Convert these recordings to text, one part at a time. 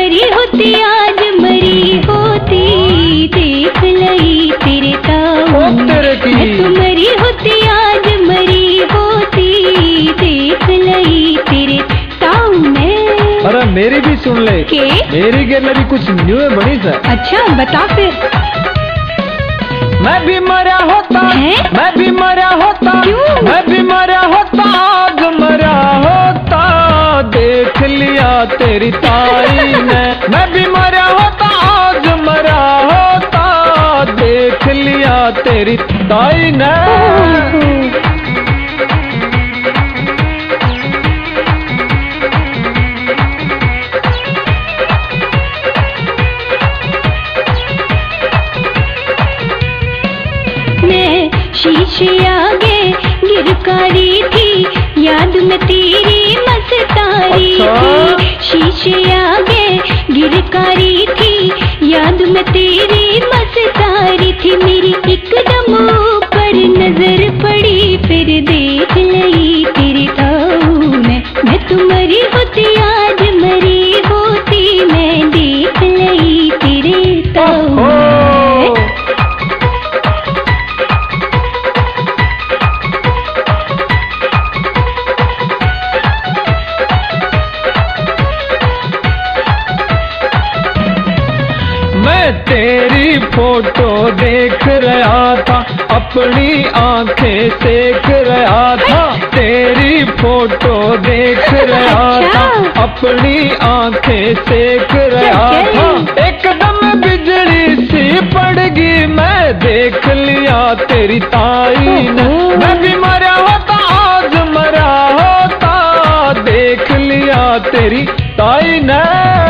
मरी होती आज मरी होती, देख लई तेरे ताऊ मैं तो मरी होती आज मरी होती, देख लई तेरे ताऊ मैं। अरे मेरी भी सुन ले के? मेरी गेल भी कुछ न्यू है बनी सर। अच्छा बता फिर। मैं भी मरा होता है? मैं भी मरा होता क्यों? मैं भी मरा होता आज मरा होता, देख लिया तेरी ताई ने। मैं भी मरा होता आज मरा होता, देख लिया तेरी ताई ने। शीशे आगे गिरकारी थी, याद में तेरी मस्तारी थी। शीशे आगे गिरकारी थी, याद में तेरी मस्तारी थी। मेरी एकदम ऊपर नजर पड़ी, फिर देख लई तेरी ताऊ मैं तो मरी होती आज मरी होती, मैं देख लई तेरे ताऊ। तेरी फोटो देख रहा था, अपनी आंखें सेक रहा था। तेरी फोटो देख रहा था, अपनी आंखें सेक रहा था। एकदम बिजली सी पड़ गई, मैं देख लिया तेरी ताई ने। मैं भी मरा होता आज मरा होता, देख लिया तेरी ताई ने।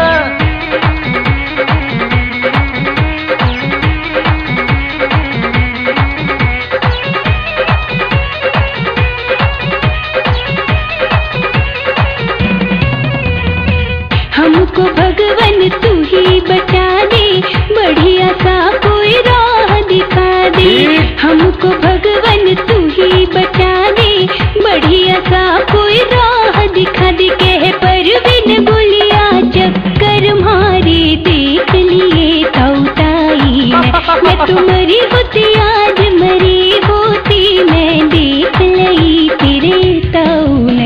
हमको भगवान तू ही बचा दे, बढ़िया सा कोई राह दिखा दे। हमको भगवान तू ही बचा दे, बढ़िया सा कोई राह दिखा दे। कह परवीन बोलिया चक्कर मारे, देख लिए ताऊ ताई ने। मैं तो मरी होती आज मरी होती, मैं देख लई तेरे ताऊ ने।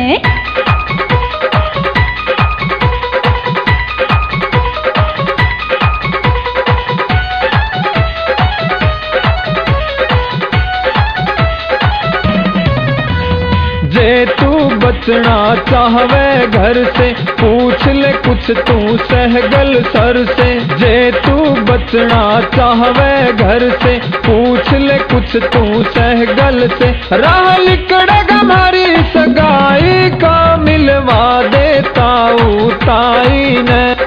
जे तू बचना चाहवे घर से, पूछ ले कुछ तू सहगल सर से। जे तू बचना चाहवे घर से, पूछ ले कुछ तू सहगल से। राह लिकड़ेगा हमारी सगाई का, मिलवा दे ताऊ ताई ने।